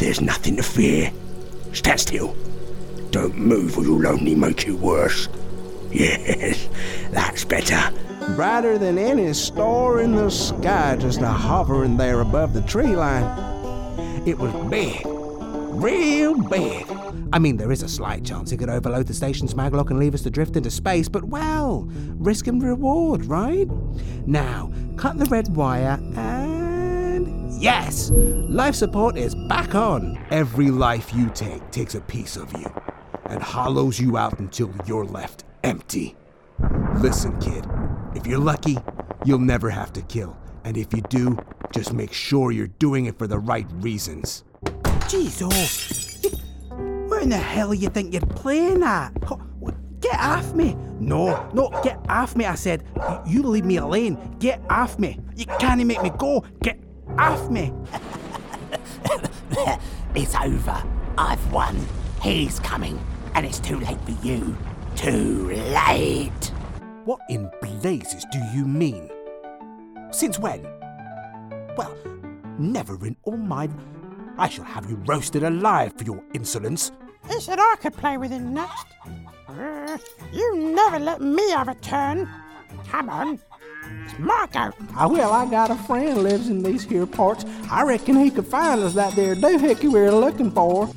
There's nothing to fear. Stand still. Don't move or you'll only make it worse. Yes, that's better. Brighter than any star in the sky, just hovering there above the tree line. It was big. Real big. I mean, there is a slight chance it could overload the station's maglock and leave us to drift into space, but well, risk and reward, right? Now, cut the red wire and yes! Life support is back on. Every life you take takes a piece of you and hollows you out until you're left empty. Listen, kid, if you're lucky, you'll never have to kill. And if you do, just make sure you're doing it for the right reasons. Jeez, what in the hell you think you're playing at? Get off me. No, get off me, I said. You leave me alone. Get off me. You can't make me go. Get off me. It's over. I've won. He's coming. And it's too late for you. Too late. What in blazes do you mean? Since when? Well, never in all my... I shall have you roasted alive for your insolence. He said I could play with him next. You never let me have a turn. Come on. It's my go. Well, I got a friend lives in these here parts. I reckon he could find us that there doohickey we were looking for.